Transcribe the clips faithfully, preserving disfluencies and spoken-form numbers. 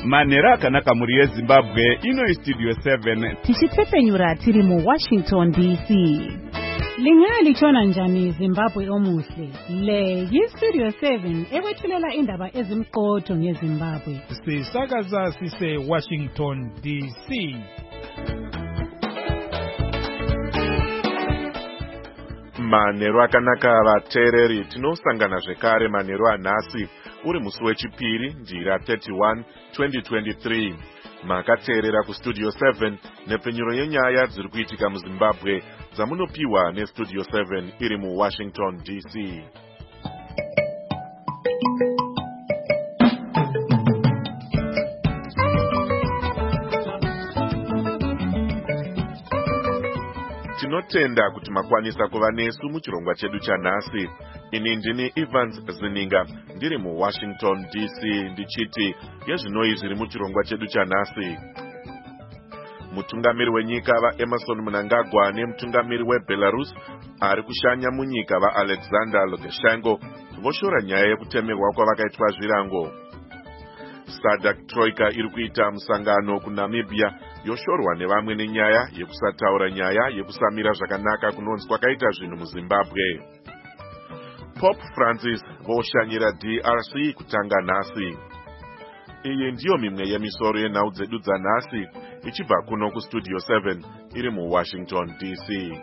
Manera akanaka muri yeZimbabwe ino Studio seven. Tichitsepenyura tiri mu Washington D C. Lingali chona njani Zimbabwe omuhle. Le yiStudio seven ekwethulela indaba ezimqotho ngeZimbabwe. Sisakaza sise Washington D C. Manero akanaka vateereri, tinosangana zvekare manero anhasi uri musi wechipiri njira thirty-one twenty twenty-three. Makateerera kuStudio seven nepenyuro yenyaya dziri kuitika muZimbabwe dzamunopiwa neStudio seven iri muWashington D C. Tinotenda kuti makwanisa kuva nesu muchirongwa chedu chanhasi. Ini ndini Evans Zininga ndiri muWashington D C ndichiti yezvinoi zviri muchirongwa chedu chanhasi. Mutungamiri wenyika vaEmmerson Mnangagwa nemutungamiri weBelarus ari kushanya munyika vaAlexander Lukashenko voshora nyaya yekutemerwa kwavakaitwa zvirango. SADC Troika iri kuita musangano kuNamibia yoshorwa nevamwe nenyaya yekusataura nyaya yekusamira zvakanaka kunonzi kwakaita zvinhu muZimbabwe. Pope Francis voshanyira D R C kutanga nhasi. Iyi ndiyo mimwe yemisoro yenhau dzedu dzanhasi ichibva kuno kuStudio seven iri muWashington D C.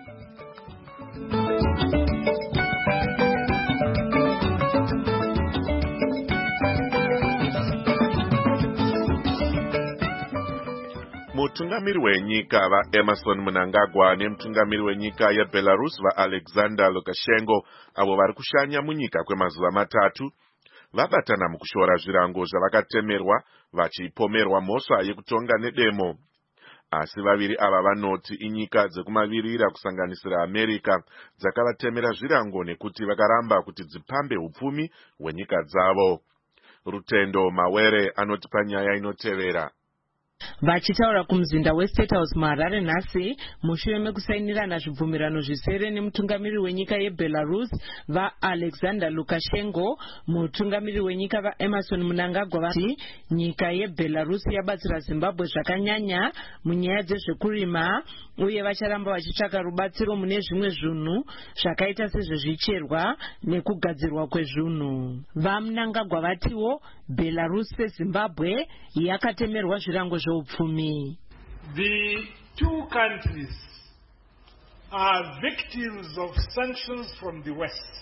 Mutungamiri wenyika vaEmmerson Mnangagwa nemutungamiri wenyika yeBelarus vaAlexander Lukashenko avo vari kushanya munyika kwemazuva matatu vabatana mukushora zvirango zvavakatemerwa vachipomerwa mhosva yekutonga nedemo. Asi vaviri ava vanoti inyika dzekumavirira kusanganisira America dzakavatemera zvirango nekuti vakaramba kuti dzipambe upfumi hwenyika dzavo. Rutendo Mawere anoti panyaya inotevera. Vachitaura kumuzinda weState House muHarare nhasi mushure mekusainirana zvibvumirano zvisere nemutungamiri wenyika yeBelarus vaAlexander Lukashenko, mutungamiri wenyika vaEmmerson Mnangagwa vati nyika yeBelarus yabatsira Zimbabwe zvakanyanya munyaya dzezvekurima uye vacharamba vachitsvaka rubatsiro mune zvimwe zvinhu zvakaita sezvezvicherwa nekugadzirwa kwezvinhu. VaMnangagwa vatiwo Belarus seZimbabwe yakatemerwa zvirango zveupfumi. The two countries are victims of sanctions from the West.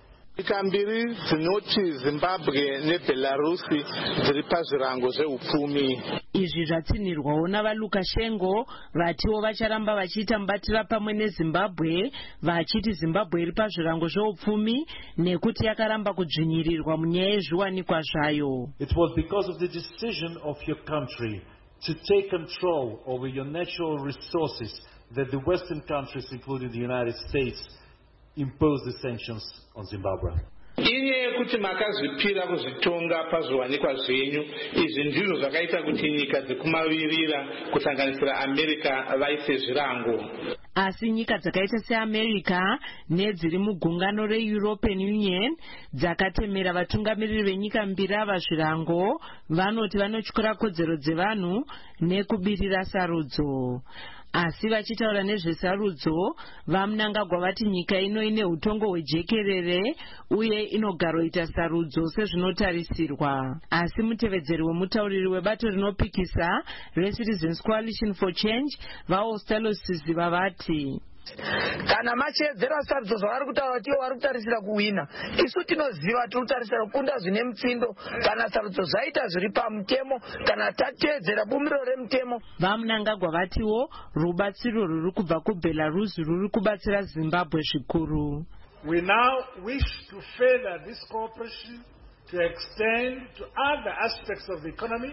Ikambiri dzinoti Zimbabwe neBelarus dziri pazvirango zveupfumi. Izvi zvatsinirwawo navaLukashenko vatiwo vacharamba vachiita mubatira pamwe neZimbabwe vachiti Zimbabwe iri pazvirango zveupfumi nekuti yakaramba kudzvinyirirwa munyaya yezviwanikwa zvayo. It was because of the decision of your country to take control over your natural resources that the Western countries, including the United States, impose the sanctions on Zimbabwe. Inyaya yekuti makazvipira kuzvitonga pazviwanikwa zvenyu, izvi ndizvo zvakaita kuti nyika dzekumavirira kusanganisira America vaise zvirango. Asi nyika dzakaita seAmerica nedziri mugungano reEuropean Union dzakatemera vatungamiriri venyika mbiri ava zvirango vanoti vanotyura kodzero dzevanhu nekubirira sarudzo. Asi vachitaura nezvesarudzo vaMnangagwa vati nyika ino ine utongo hwejekerere uye inogaroita sarudzo sezvinotarisirwa. Asi mutevedzeri wemutauriri webato rinopikisa reCitizens Coalition for Change vaOstalo Siziva vati kana machedzera sarudzo zvavari kutaura kuti vari kutarisira kuwina, isu tinoziva tiri kutarisira kukunda zvine mutsindo kana sarudzo zvaita zviri pamutemo kana tateedzera bumbiro remutemo. VaMnangagwa vatiwo rubatsiro ruri kubva kuBelarus ruri kubatsira Zimbabwe zvikuru. We now wish to further this cooperation to extend to other aspects of the economy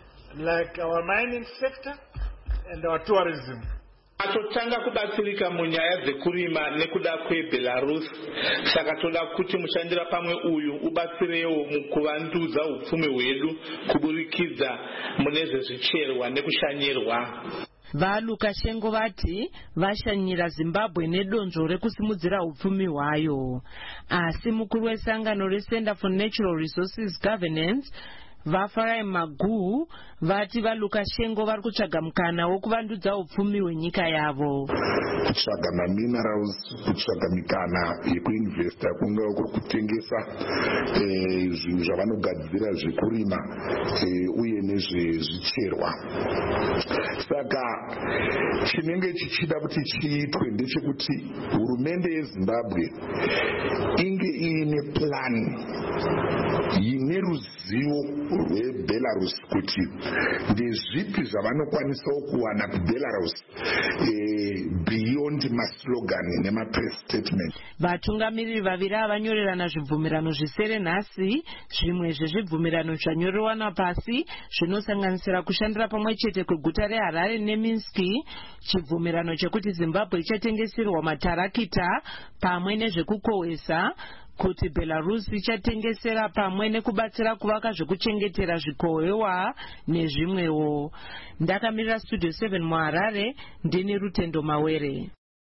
like our mining sector and our tourism. Atotanga kubatsirika munyaya dzekurima nekuda kweBelarus, saka toda kuti mushandira pamwe uyu ubatsirewo mukuvandudza upfumi hwedu kuburikidza mune zvezvicherwa nekushanyirwa. VaLukashenko vati vashanyira Zimbabwe nedonzvo rekusimudzira upfumi hwayo. Asi mukuru wesangano reCenter for Natural Resources Governance vafarai Magu vati vaLukashenko vari kutsvaga mukana wokuvandudza upfumi hwenyika yavo. Kutsvaga maminerals, kutsvaga mikana yekuinvesta, kungava kuri kutengesa zvinhu zvavanogadzira zvekurima uye nezvezvicherwa. Saka chinenge chichida kuti chiitwe ndechekuti hurumende yeZimbabwe inge iine plani ine ruzivo rweBelarus kuti ndezvipi zvavanokwanisawo kuwana kuBelarus beyond maslogan nemapress statement. Vatungamiriri vaviri avanyorerana zvibvumirano zvisere nhasi. Zvimwe zvezvibvumirano zvanyorewana pasi zvinosanganisira kushandira pamwe chete kweguta reHarare neMinsk, chibvumirano chekuti Zimbabwe ichatengeserwa matarakita pamwe nezvekukohwesa, kuti Belarus ichatengesera pamwe nekubatsira kuvaka zvekuchengetera zvikohwewa nezvimwewo. Ndakamirira Studio seven muHarare, ndini Rutendo Mawere.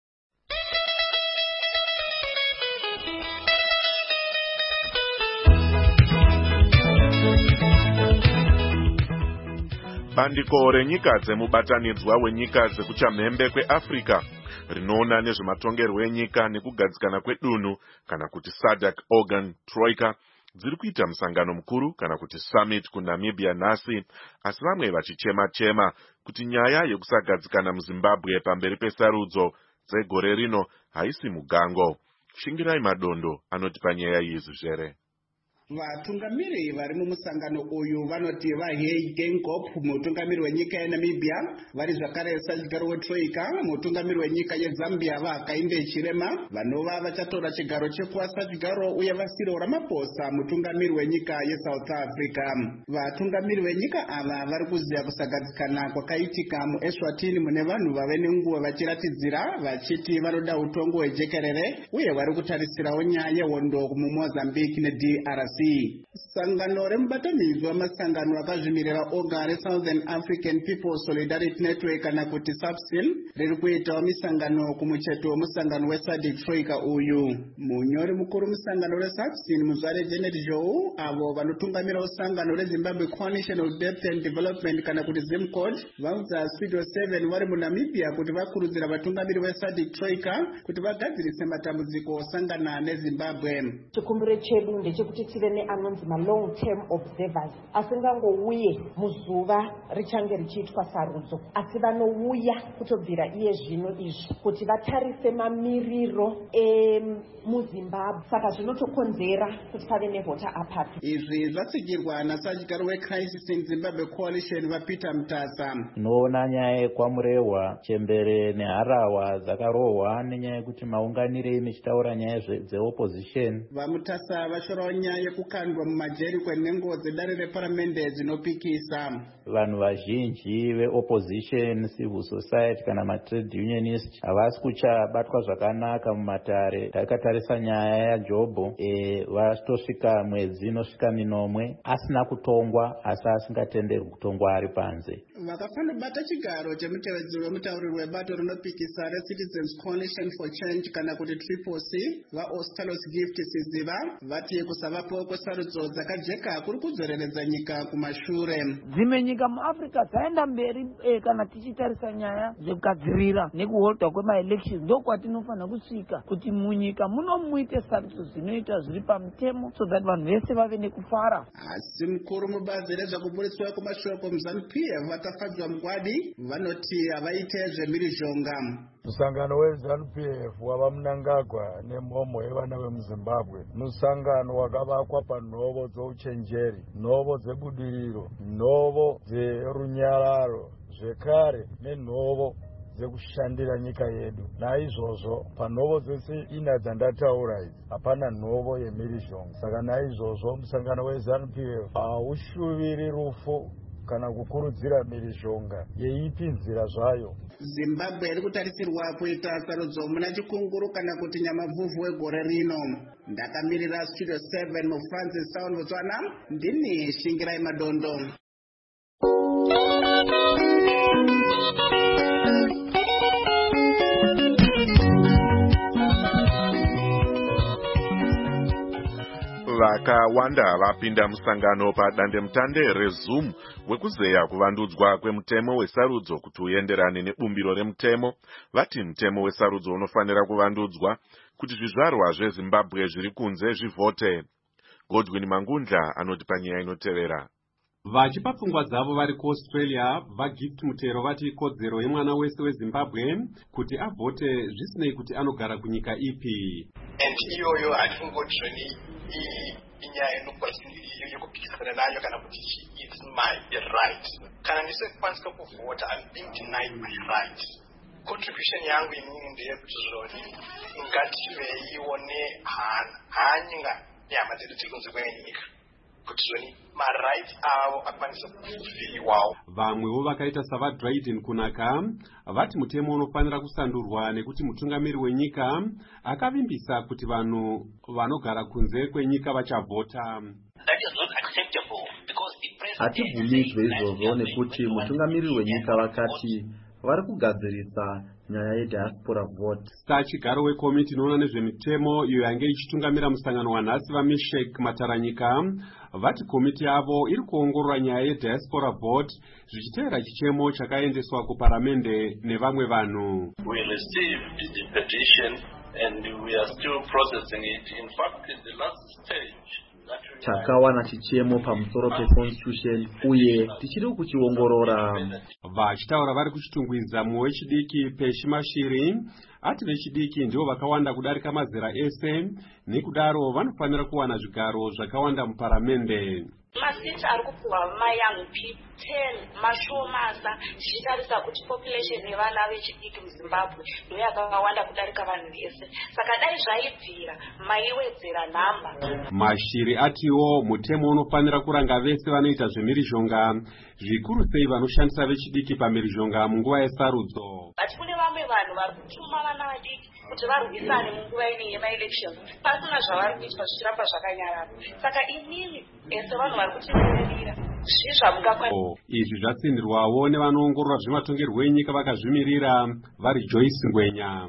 Bandiko renyika dzemubatanidzwa wenyika dzekuchamhembe kweAfrica rinoona nezvematongerwo enyika nekugadzikana kwedunhu kana kuti SADC Organ Troika dziri kuita musangano mukuru kana kuti summit kuNamibia nhasi, asi vamwe vachichema-chema kuti nyaya yekusagadzikana muZimbabwe pamberi pesarudzo dzegore rino haisi mugango. Shingirai Madondo anotipa nyaya iyi zvizere. Vatungamiri vari mumusangano uyu vanoti vaHage Geingob, mutungamiri wenyika yeNamibia, vari zvakare sachigaro weTroika, mutungamiri wenyika yeZambia vaHakainde Hichilema, vanova vachatora chigaro chekuva sachigaro uye vaCyril Ramaphosa, mutungamiri wenyika yeSouth Africa. Vatungamiri venyika ava vari kuziva kusagadzikana kwakaitika muEswatini mune vanhu vave nenguva vachiratidzira vachiti vanoda utongo hwejekerere uye vari kutarisirawo nyaya yehondo muMozambique neD R C. Sangano remubatanidzwa masangano akazvimirira oga reSouthern African People Solidarity Network kana kuti SAPSIN riri kuitawo misangano kumucheto wemusangano weSADC Troika uyu. Munyori mukuru musangano reSAPSIN Muzvare Janet Zhou avo vanotungamirawo sangano reZimbabwe Coalition of Depth and Development kana kuti ZIMCOD vaudza Studio seven vari muNamibia kuti vakurudzira vatungamiri veSADC Troika kuti vagadzirise matambudziko osangana neZimbabwe. Chikumbiro chedu ndechekuti tive neanonzi ma-long term observers asingangouye muzuva richange richiitwa sarudzo, asi vanouya kutobvira iye zvino izvi kuti vatarise mamiriro emuZimbabwe. Saka zvinotokonzera kuti pave nevhota apathy. Izvi zvatsigirwa nasachigaro weCrisis in Zimbabwe Coalition vaPeter Mutasa. Tinoona nyaya yekwamurehwa, chembere neharahwa dzakarohwa nenyaya yekuti maunganire michitaura nyaya dzeopposition. VaMutasa vashorawo nyaya yekukandwa mumajeri kwenhengo dzedare reparamende dzinopikisa. Vanhu vazhinji veopposition, civil society kana matrade unionist havasi kuchabatwa zvakanaka mumatare. Takatarisa nyaya yaJobho, e, vatosvika mwedzi inosvika minomwe asina kutongwa, asi asingatenderwi kutongwa ari panze. Vakafanobata chigaro chemutevedzeri wemutauriri webato rinopikisa reCitizens Coalition for Change kana kuti Triple C vaOstalos Gift Siziva vati kusavapo kwesarudzo dzakajeka kuri kudzoreredza nyika kumashure. Dzimwe nyika muAfrica dzaenda mberi e, kana tichitarisa nyaya dzekugadzirira nekuholdwa kwemaelections ndokwatinofanira kusvika kuti munyika muno muite sarudzo dzinoita zviri pamutemo so that vanhu vese vave nekufara. Asi mukuru mubazi rezvakuburitswa kwemashoko muZANU-P F vakafadzwa mugwadi vanoti havaite zvemhirizhonga. Musangano weZANU-P F wava Mnangagwa nemhomho yevana vemuZimbabwe musangano wakavakwa panhovo dzouchenjeri, nhovo dzebudiriro, nhovo dzerunyararo, zvekare nenhovo dzekushandira nyika yedu. Naizvozvo panhovo dzese ina dzandataura idzi hapana nhovo yemhirizhonga. Saka naizvozvo musangano weZANU-P F haushuviri rufu kana kukurudzira mhirizhonga yeipi nzira zvayo. Zimbabwe iri kutarisirwa kuita sarudzo muna chikunguru kana kuti nyamavhuvhu wegore rino. Ndakamirira Studio seven muFrancis Sound Botswana, ndini Shingirai Madondo. Vakawanda vapinda musangano padandemutande reZoom wekuzeya kuvandudzwa kwemutemo wesarudzo kuti uyenderane nebumbiro remutemo. Vati mutemo wesarudzo unofanira kuvandudzwa kuti zvizvarwa zveZimbabwe zviri kunze zvivhote. Godwin Mangundla anoti panyaya inotevera. Vachipa pfungwa dzavo vari kuAustralia, vaGift Mutero vati ikodzero yemwana wese weZimbabwe kuti avhote zvisinei kuti anogara kunyika ipi. And iyoyo hatingodzveni inyaya yekupikisana nayo kana kuti it's my right. Kana ndisekukwanisa kuvhota, I'm being denied my right. Contribution yangu inini ndeyekuti zvoni ngativeiwo nehanyinga nyama dzedu dziri kunze kwenyika. Vamwewo vakaita savaDryden kunaka vati mutemo unofanira kusandurwa nekuti mutungamiri wenyika akavimbisa kuti vanhu vanogara kunze kwenyika vachavhota. Hatibvumidzwe izvozvo nekuti mutungamiri wenyika vakati vari kugadzirisa nyaya yediaspora vote. Sachigaro wekomiti inoona nezvemitemo iyo yange ichitungamira musangano wanhasi vaMeshek Mataranyika vati komiti yavo iri kuongorora nyaya yediaspora vote zvichiteera chichemo chakaendeswa kuparamende nevamwe vanhu. We received the petition and we are still processing it. In fact, in the last stage takawana chichemo pamusoro peconstitution uye tichiri kuchiongorora. Vachitaura vari kuchitungwiza mumwe wechidiki Peshimashiri ati vechidiki ndivo vakawanda kudarika mazera ese, nekudaro vanofanira kuwana zvigaro zvakawanda muparamende. Masiti ari kupuhwa mayoung people mashomasa zvichitarisa kuti population yevana vechidiki muZimbabwe ndiyo yakawanda kudarika vanhu vese, saka dai zvaibvira maiwedzera nhamba. Mashiri atiwo mutemo unofanira kuranga vese vanoita zvemhirizhonga, zvikuru sei vanoshandisa vechidiki pamhirizhonga munguva yesarudzo. Ati kune vamwe vanhu vari kutuma vana vadiki kuti varwisane munguva ine yemaelections pasina zvavari kuitwa zvichiramba zvakanyarara, saka inini ese vanhu vari kutirira Oh, izvi zvatsindirwawo nevanoongorora zvematongerwo enyika vakazvimirira vari Joyce Ngwenya.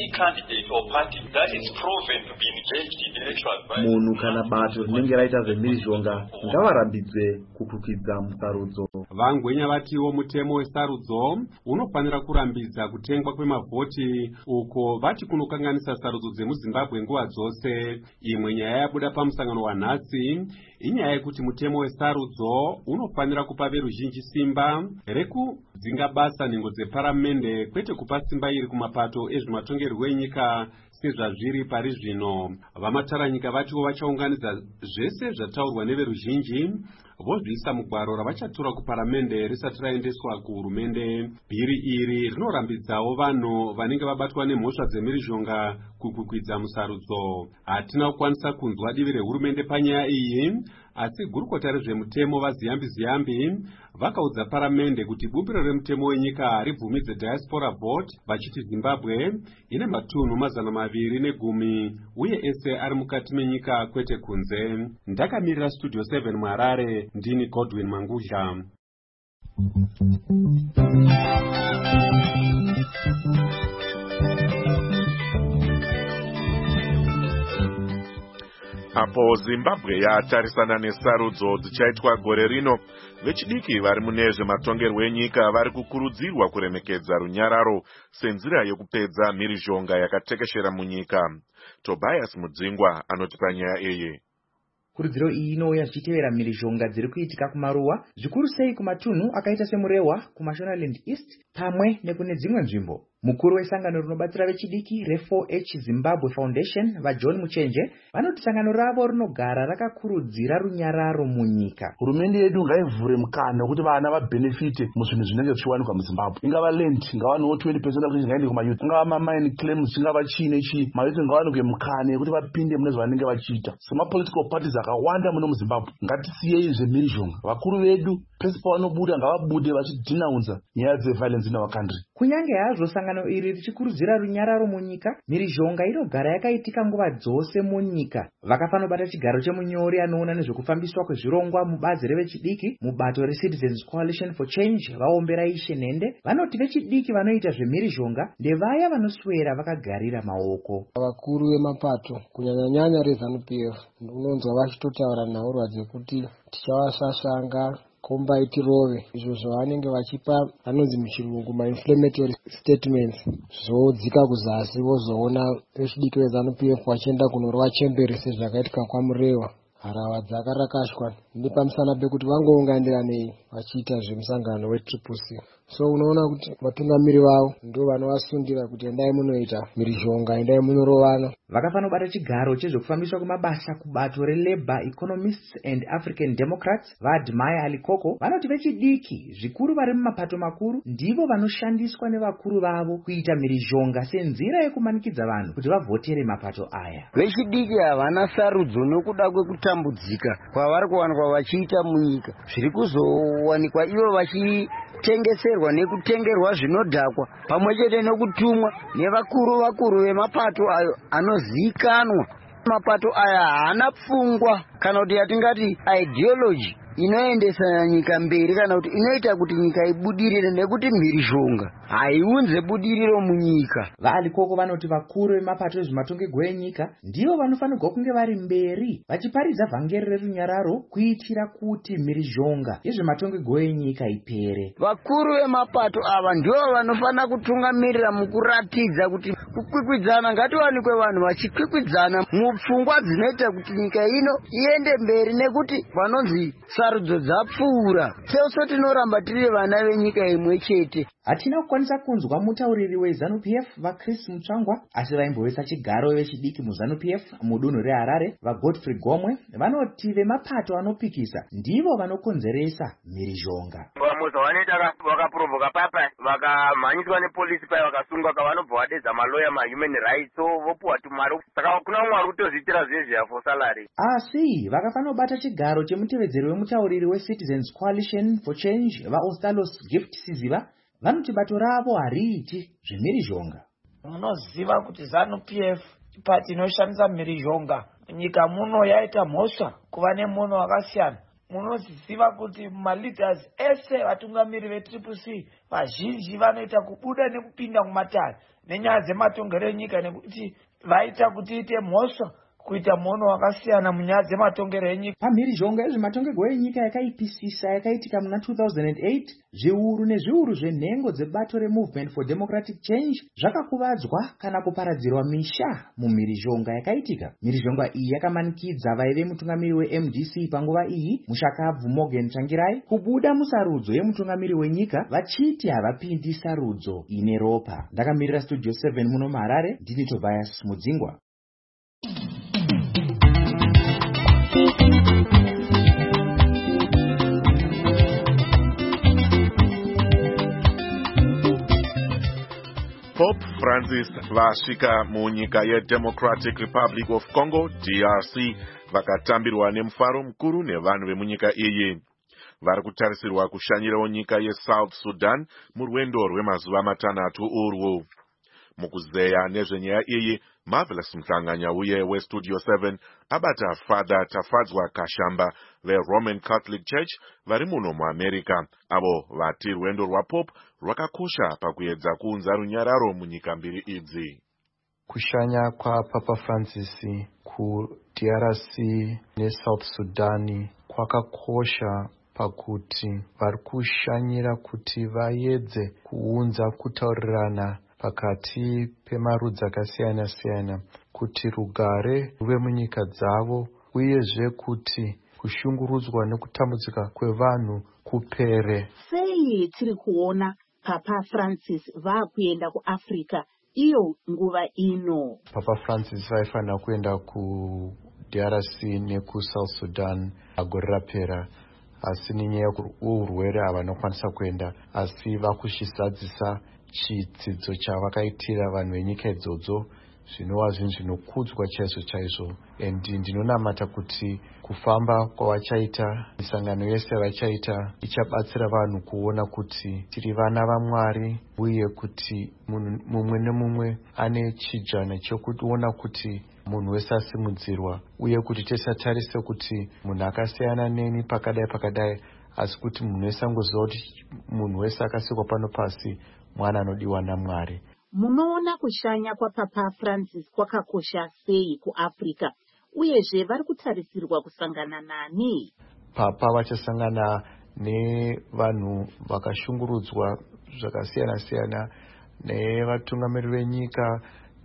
Munhu kana bato rinenge raita zvemhirizhonga ngavarambidzwe kukwikwidzwa musarudzo. VaNgwenya vatiwo mutemo wesarudzo unofanira kurambidza kutengwa kwemavhoti uko vati kunokanganisa sarudzo dzemuZimbabwe nguva dzose. Imwe nyaya yabuda pamusangano wanhasi inyaya yekuti mutemo wesarudzo unofanira kupa veruzhinji simba rekudzinga basa nhengo dzeparamende kwete kupa simba iri kumapato ezvematongerwo enyika sezvazviri pari zvino. VaMataranyika vatiwo vachaunganidza zvese zvataurwa neveruzhinji vozviisa mugwaro ravachatura kuparamende risati raendeswa kuhurumende. Bhiri iri rinorambidzawo vanhu vanenge vabatwa nemhosva dzemhirizhonga kukwikwidzwa musarudzo. Hatina kukwanisa kunzwa divi rehurumende panyaya iyi, asi gurukota rezvemutemo vaZiyambi Ziyambi vakaudza paramende kuti bumbiro remutemo wenyika haribvumidze diaspora vote, vachiti Zimbabwe ine matunhu mazana maviri negumi uye ese ari mukati menyika kwete kunze. Ndakamirira Studio seven muHarare, ndini Godwin Mangundla. Apo Zimbabwe yatarisana nesarudzo dzichaitwa gore rino, vechidiki vari mune zvematongerwo enyika vari kukurudzirwa kuremekedza runyararo senzira yekupedza mhirizhonga yakatekeshera munyika. Tobias Mudzingwa anoti panyaya iyi. Kurudziro iyi inouya zvichitevera mhirizhonga dziri kuitika kumaruwa, zvikuru sei kumatunhu akaita semurewa kuMashonaland East pamwe nekune dzimwe nzvimbo. Mukuru wesangano rinobatsira vechidiki re-four H Zimbabwe Foundation vaJohn Muchenje vanoti sangano ravo rinogara rakakurudzira runyararo munyika. Hurumende yedu ngaivhure mukana wekuti vana vabenefite muzvinhu zvinenge zvichiwanikwa muZimbabwe. Ingava land, ngavanowo twenty percent kuti zvingaende kumayouth. Ingava mamine claims, zvingava chiine chi, mayouth ngavanikwe mukana yekuti vapinde mune zvavanenge vachiita. Sema-political parties akawanda muno muZimbabwe, ngatisiyei zvemhirizhonga. Vakuru vedu pese pavanobuda ngavabude vachidhinaunza nyaya dzeviolence in our country. Kunyange hazvo sangano sangano iri richikurudzira runyararo munyika, mhirizhonga inogara yakaitika nguva dzose munyika. Vakafanobata chigaro chemunyori anoona nezvekufambiswa kwezvirongwa mubazi revechidiki mubato reCitizens Coalition for Change vaombera ishe nhende vanoti vechidiki vanoita zvemhirizhonga ndevaya vanoswera vakagarira maoko. Vakuru vemapato kunyanyanyanya reZANU-P F unonzwa vachitotaura nhaurwa dzekuti tichavasasanga kombaiti rove izvo zvavanenge vachipa vanonzi muchirungu ma-inflammatory statements zvodzika kuzasi vozoona vechidiki veZANU-P F vachienda kunorova chemberi sezvakaitika kwaMurehwa. Harahwa dzakarakashwa nepamusana pekuti vangounganiranei vachiita zvemusangano wetriple C. So unoona kuti vatungamiri vavo ndo vanovasundira kuti endai munoita mhirizhonga, endai munorovana. Vakafanobata chigaro chezvekufambiswa kwemabasa kubato reLabour Economists and African Democrats vaAdmaya Alikoko vanoti vechidiki zvikuru vari mumapato makuru ndivo vanoshandiswa nevakuru vavo kuita mhirizhonga senzira yekumanikidza vanhu kuti vavhotere mapato aya. Vechidiki havana sarudzo nokuda kwekutambudzika kwavari kuwanikwa vachiita munyika. Zviri kuzowanikwa ivo vachitengeserwa nekutengerwa zvinodhakwa pamwe chete nekutumwa nevakuru vakuru vemapato ayo anozikanwa. Mapato aya haana pfungwa kana kuti yatingati ideology inoendesa nyika mberi kana kuti inoita kuti nyika ibudirire, nekuti mhirizhonga haiunze budiriro munyika. VaAlikoko vanoti vakuru vemapato ezvematongerwo enyika ndivo vanofanirwa kunge vari mberi vachiparidza vhangeri rerunyararo kuitira kuti mhirizhonga yezvematongerwo enyika ipere. Vakuru vemapato ava ndivo vanofanira kutungamirira mukuratidza kuti kukwikwidzana ngatiwanikwe vanhu vachikwikwidzana mupfungwa dzinoita kuti nyika ino iende mberi, nekuti vanonzi sarudzo dzapfuura. Seso tinoramba tiri vana venyika imwe chete. Hatina kukwanisa kunzwa mutauriri weZANU-P F vaChris Mutsvangwa, asi vaimbovesa chigaro vechidiki muZANU-P F mudunhu reHarare vaGodfrey Gomwe vanoti vemapato anopikisa ndivo vanokonzeresa mhirizhonga. Vamuza vanoita vakapurovhoka papa vakamhanyiswa nepolisi paya vakasungwa kavanobva vadedza maloya mahuman rights so vopuwa tumari, saka kuna umwe ari kutozviitira zvezveya for salary. Asi vakafanobata chigaro chemutevedzeri wemutauriri weCitizens Coalition for Change vaOstalos Gift Siziva vanoti bato ravo hariiti zvemhirizhonga. Munoziva kuti ZANU-P F pati inoshandisa mhirizhonga nyika muno yaita mhosva kuva nemono wakasiyana. Munoziva kuti maleaders ese vatungamiri vetriple C vazhinji vanoita kubuda nekupinda mumatare nenyaya dzematongero enyika, nekuti vaita kuti ite mhosva kuita mono wakasiyana munyaya dzematongero enyika. Pamhirizhonga yezvematongerwo enyika yakaipisisa yakaitika muna two thousand eight, zviuru nezviuru zvenhengo dzebato reMovement for Democratic Change zvakakuvadzwa kana kuparadzirwa misha mumhirizhonga yakaitika. Mhirizhonga iyi yakamanikidza vaive mutungamiri weM D C panguva iyi Mushakabvu Morgan Tsvangirai kubuda musarudzo yemutungamiri wenyika vachiti havapindi sarudzo ine ropa. Ndakamirira Studio seven muno muHarare, ndini Tobias Mudzingwa. Pope Francis vasvika munyika yeDemocratic Republic of Congo D R C vakatambirwa nemufaro mukuru nevanhu vemunyika iyi. Vari kutarisirwa kushanyirawo nyika yeSouth Sudan murwendo rwemazuva matanhatu urwu. Mukuzeya nezvenyaya iyi, Marvelous Mhlanganya uye weStudio seven abata Father Tafadzwa Kashamba veRoman Catholic Church vari muno muAmerica, avo vati rwendo rwaPope rwakakosha pakuedza kuunza runyararo munyika mbiri idzi. Kushanya kwa Papa Francis kuD R C neSouth Sudan kwakakosha pakuti vari kushanyira kuti vaedze kuunza kutaurirana pakati pemarudzi akasiyana siyana kuti rugare ruve munyika dzavo, uyezve kuti kushungurudzwa nekutambudzika kwevanhu kupere. Sei tiri kuona Papa Francis vakuenda kuAfrica iyo nguva ino? Papa Francis vaifanira kuenda kuD R C nekuSouth Sudan agore rapera, asi nenyaya yeurwere havanokwanisa kuenda, asi vakushizadzisa chidzidzo chavakaitira vanhu venyika idzodzo zvinova zvinhu zvinokudzwa chaizvo chaizvo. And ndinonamata kuti kufamba kwavachaita, misangano yese vachaita ichabatsira vanhu kuona kuti tiri vana vaMwari, uye kuti mumwe nemumwe ane chijana chokuona kuti munhu wese asimudzirwa, uye kuti tisatarise kuti munhu akasiyana neni pakadai pakadai, asi kuti munhu wese angoziva kuti munhu wese akasikwa pano pasi mwana anodiwa naMwari. Munoona kushanya kwaPapa Francis kwakakosha sei kuAfrica, uyezve vari kutarisirwa kusangana nani? Papa vachasangana nevanhu vakashungurudzwa zvakasiyana siyana, nevatungamiriri venyika,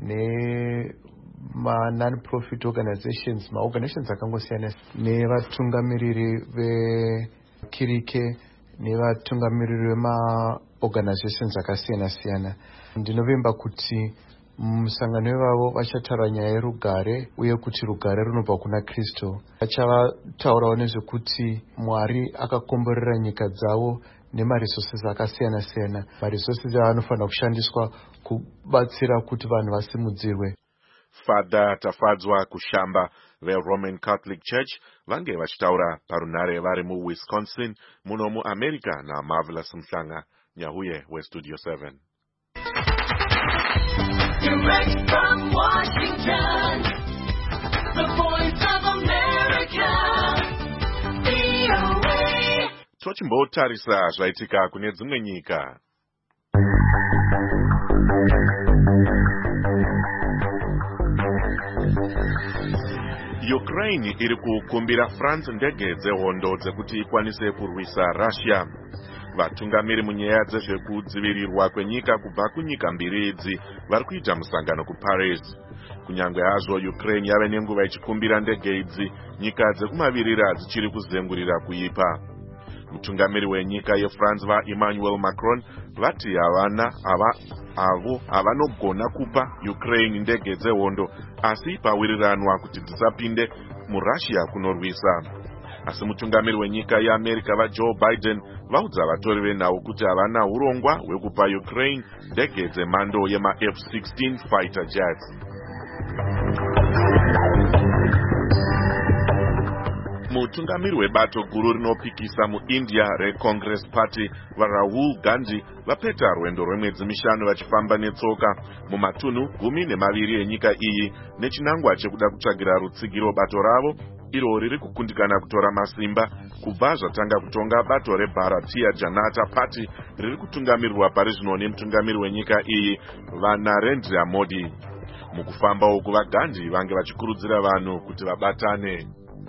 nema non-profit organizations, maorganizations akangosiyana, nevatungamiriri vekirike, nevatungamiriri vemaorganizations akasiyana siyana. Ndinovimba kuti musangano wevavo vachataura nyaya yerugare, uye kuti rugare runobva kuna Kristu. Vachavataurawo nezvekuti Mwari akakomborera nyika dzavo nemaresources akasiyana siyana, maresources avanofanira kushandiswa kubatsira kuti vanhu vasimudzirwe. Father Tafadzwa Kushamba veRoman Catholic Church vange vachitaura parunare vari muWisconsin muno muAmerica naMarvelous Mhlanga. Nyahuye weStudio seven. Direct from Washington, the voice of America, V O A. Tochimbotarisa zvaitika kune dzimwe nyika. Ukraine iri kukumbira France ndege dzehondo dzekuti ikwanise kurwisa Russia. Vatungamiri munyaya dzezvekudzivirirwa kwenyika kubva kunyika mbiri idzi vari kuita musangano kuParis. Kunyangwe hazvo Ukraine yave nenguva ichikumbira ndege idzi, nyika dzekumavirira dzichiri kuzengurira kuipa. Mutungamiri wenyika yeFrance vaEmmanuel Macron vati havana ava avo havanogona kupa Ukraine ndege dzehondo, asi pawiriranwa kuti dzisapinde muRussia kunorwisa. Asi mutungamiri wenyika yeAmerica vaJoe Biden vaudza vatori venhau kuti havana urongwa hwekupa Ukraine ndege dzemhando yema F sixteen fighter jets. Mutungamiri webato guru rinopikisa muIndia reCongress Party vaRahul Gandhi vapeta rwendo rwemwedzi mishanu vachifamba netsoka mumatunhu gumi nemaviri enyika iyi nechinangwa chekuda kutsvagira rutsigiro bato ravo iro riri kukundikana kutora masimba kubva zvatanga kutonga bato reBharatiya Janata Party riri kutungamirirwa pari zvino nemutungamiri wenyika iyi vaNarendra Modi. Mukufamba uku vaGandhi vange vachikurudzira vanhu kuti vabatane.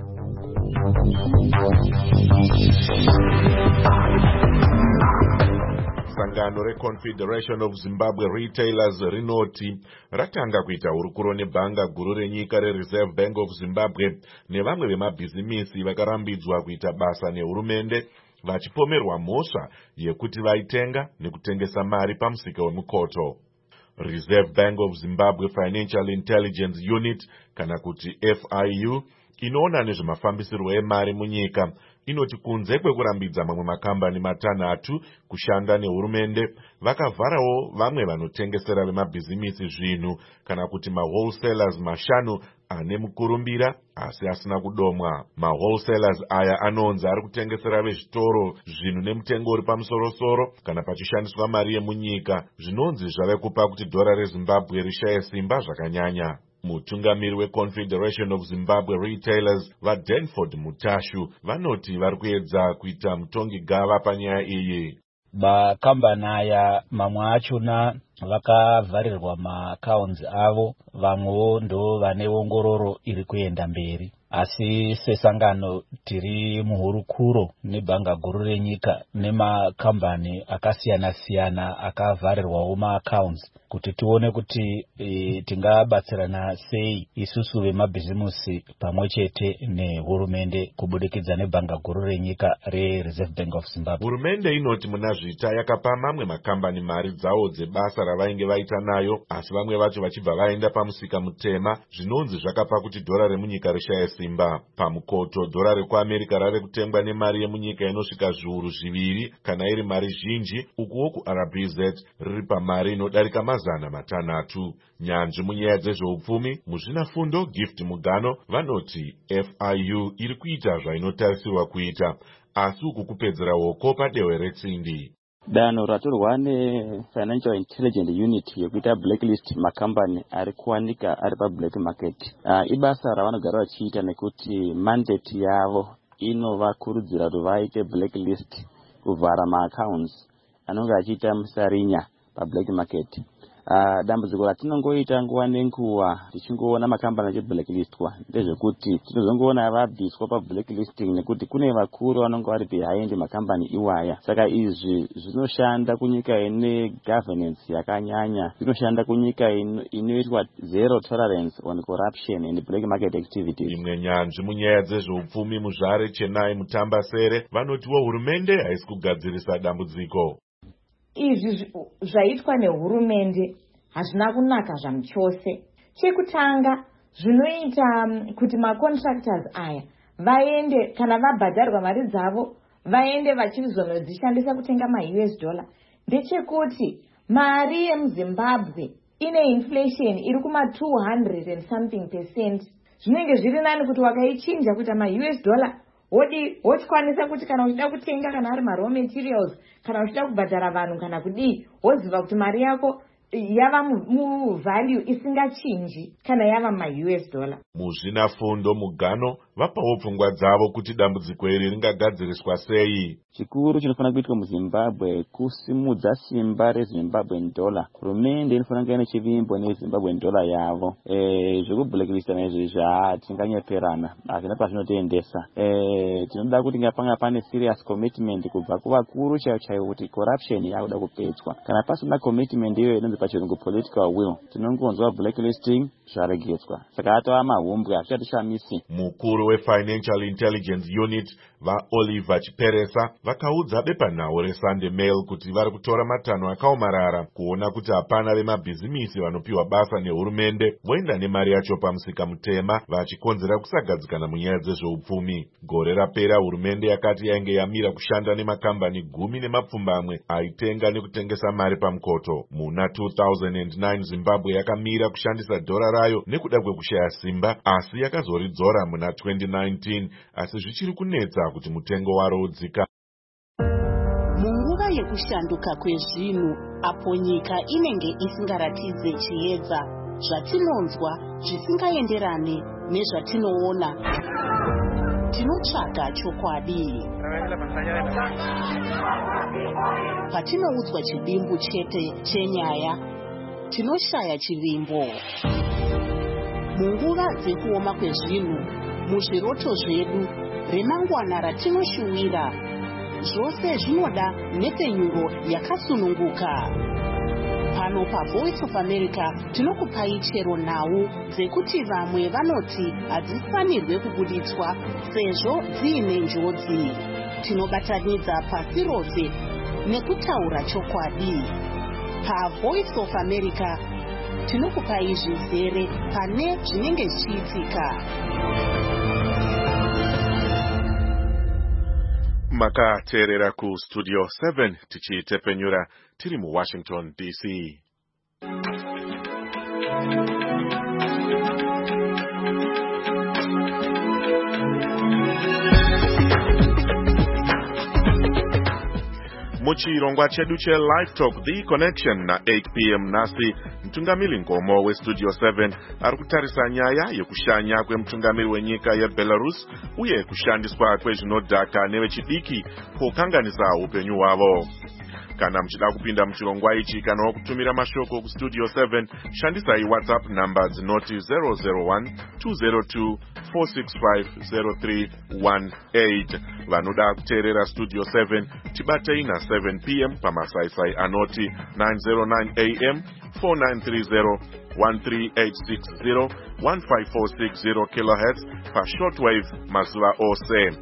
Sangano reConfederation of Zimbabwe Retailers rinoti ratanga kuita hurukuro nebhanga guru renyika reReserve Bank of Zimbabwe nevamwe vemabhizimisi vakarambidzwa kuita basa nehurumende vachipomerwa mhosva yekuti vaitenga nekutengesa mari pamusika wemukoto. Reserve Bank of Zimbabwe Financial Intelligence Unit kana kuti F I U inoona nezvemafambisirwo emari munyika inoti kunze kwekurambidza mamwe makambani matanhatu kushanda nehurumende, vakavharawo vamwe vanotengesera vemabhizimisi zvinhu kana kuti mawholesalers mashanu ane mukurumbira asi asina kudomwa. Mawholesalers aya anonzi ari kutengesera vezvitoro zvinhu nemutengo uri pamusorosoro kana pachishandiswa mari yemunyika, zvinonzi zvave kupa kuti dhora reZimbabwe rishaye simba zvakanyanya. Mutungamiri weConfederation of Zimbabwe Retailers vaDanford Mutashu vanoti vari kuedza kuita mutongi gava panyaya iyi. Makambani aya mamwe achona vakavharirwa maakaunti avo, vamwewo ndo vane ongororo iri kuenda mberi. Asi sesangano tiri muhurukuro nebhanga guru renyika nemakambani akasiyana siyana akavharirwawo maakaunti kuti tione kuti e, tingabatsirana sei isusu vemabhizimusi pamwe chete nehurumende kubudikidza nebhanga guru renyika reReserve Bank of Zimbabwe. Hurumende inoti muna zvita yakapa mamwe makambani mari dzawo dzebasa ravainge vaita nayo, asi vamwe vacho vachibva vaenda pamusika mutema, zvinonzi zvakapa kuti dhora remunyika rishaye simba. Pamukoto dhora rekwa kuAmerica rave kutengwa nemari yemunyika inosvika zviuru zviviri kana iri mari zhinji, ukuwo kuR B Z riri pamari inodarika mazana matanhatu. Nyanzvi munyaya dzezveupfumi muzvinafundo Gift Mugano vanoti F I U iri kuita zvainotarisirwa kuita, asi uku kupedzera hoko padehwe retsindi. Danho ratorwa neFinancial Intelligence Unit yekuita blacklist makambani ari kuwanika ari pablack market. Uh, ibasa ravanogara vachiita nekuti mandate yavo inovakurudzira kuti vaite blacklist, kuvhara maaccounts anonge achiita musarinya pablack market. Uh, dambudziko ratinongoita nguva nenguva tichingoona makambani achiblacklistwa ndezvekuti tinozongoona vabviswa pablacklisting nekuti kune vakuru vanonge vari behind makambani iwaya. Saka izvi zvinoshanda kunyika ine governance yakanyanya, zvinoshanda kunyika inoitwa zero tolerance on corruption and black market activities. Imwe nyanzvi munyaya dzezveupfumi muZvare Chennai Mutambasere vanotiwo hurumende haisi kugadzirisa dambudziko. Izvi zvaitwa nehurumende hazvina kunaka zvamuchose. Chekutanga zvinoita kuti macontractors aya vaende kana vabhadharwa mari dzavo vaende vachizonodzishandisa kutenga ma-U S dollar ndechekuti mari yemuZimbabwe ine inflation iri kuma two hundred and something percent. Zvinenge zviri nani kuti wakaichinja kuita ma-U S dollar wodi wochikwanisa kuti kana uchida kutenga kana ari ma-raw materials kana uchida kubhadhara vanhu kana kudii woziva kuti mari yako yava mu-value isingachinji kana yava ma-U S dollar. Muzvinafundo Mugano vapawo pfungwa dzavo kuti dambudziko iri ringagadziriswa sei. Chikuru chinofanira kuitwa muZimbabwe kusimudza simba reZimbabwean dollar. Hurumende inofanira kuva nechivimbo neZimbabwean dollar yavo. Eh zvekublacklista nezvi zvatinganyeperana hazvina pazvinotiendesa. Eh tinoda kuti ngapanga pane serious commitment kubva kuvakuru chaivo chaivo kuti corruption yakuda kupedzwa. Kana pasina commitment iyo inonzi pachirungu political will, tinongonzwa blacklisting zvaregedzwa. Saka atava mahumbwe hazvichatishamisi. Mukuru weFinancial Intelligence Unit vaOliver Chiperesa vakaudza bepanhau reSunday Mail kuti vari kutora matanho akaomarara kuona kuti hapana vemabhizimisi vanopiwa basa nehurumende voenda nemari yacho pamusika mutema vachikonzera kusagadzikana munyaya dzezveupfumi. Gore rapera hurumende yakati yainge yamira kushanda nemakambani gumi nemapfumbamwe aitenga nekutengesa mari pamukoto. Muna two thousand nine Zimbabwe yakamira kushandisa dhora rayo nekuda kwekushaya simba, asi yakazoridzora muna twenty nineteen, asi zvichiri kunetsa kuti mutengo waro udzika. Munguva yekushanduka kwezvinhu apo nyika inenge isingaratidze chiedza, zvatinonzwa zvisingaenderane nezvatinoona, tinotsvaga chokwadi. Patinoudzwa chivimbo chete chenyaya, tinoshaya chivimbo. Munguva dzekuoma kwezvinhu, muzviroto zvedu, remangwana ratinoshuwira, zvose zvinoda nepenyuro yakasununguka. Pano paVoice of America tinokupai chero nhau dzekuti vamwe vanoti hadzifanirwe kubuditswa sezvo dziine njodzi. Tinobatanidza pasi rose nekutaura chokwadi. PaVoice of America tinokupai zvizere pane zvinenge zvichiitika. Makateerera ku Studio seven tichitepenyura tiri mu Washington D C. Muchirongwa chedu che Live Talk The Connection na eight p m nasi mtungamiri Ngomo we Studio seven ari kutarisa nyaya yekushanya kwemutungamiri wenyika yeBelarus uye kushandiswa kwezvinodhaka nevechidiki kukanganisa upenyu hwavo. Kana muchida kupinda muchirongwa ichi kana kutumira mashoko ku Studio seven, shandisai WhatsApp number dzinoti zero zero one two zero two four six five zero three one eight. Vanoda kuteerera Studio seven tibatei na seven p m pamasaisai anoti nine oh nine a m four nine three zero one three eight six zero one five four six zero kilohertz pa shortwave mazuva ose.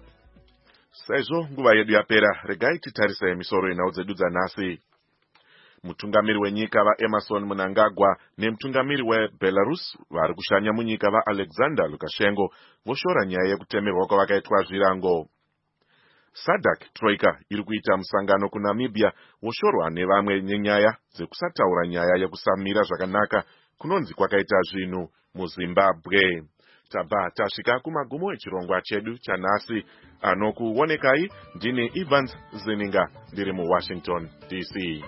Sezvo nguva yedu yapera, regai titarise misoro inhau dzedu dzanhasi. mutungamiri wenyika vaEmerson Mnangagwa nemutungamiri weBelarus vari kushanya munyika vaAlexander Lukashenko voshora nyaya yekutemerwa kwavakaitwa zvirango. SADC Troika iri kuita musangano kuNamibia woshorwa nevamwe nenyaya dzekusataura nyaya yekusamira zvakanaka kunonzi kwakaita zvinhu muZimbabwe. Tabva tasvika kumagumo echirongwa chedu chanhasi. Anokuonekai ndini Evans Zininga ndiri muWashington D C.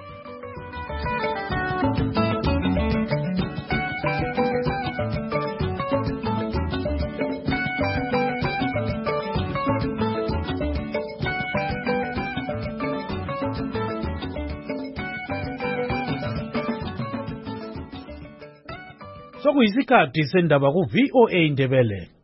Sokuyisikhathi sendaba ku V O A Ndebele.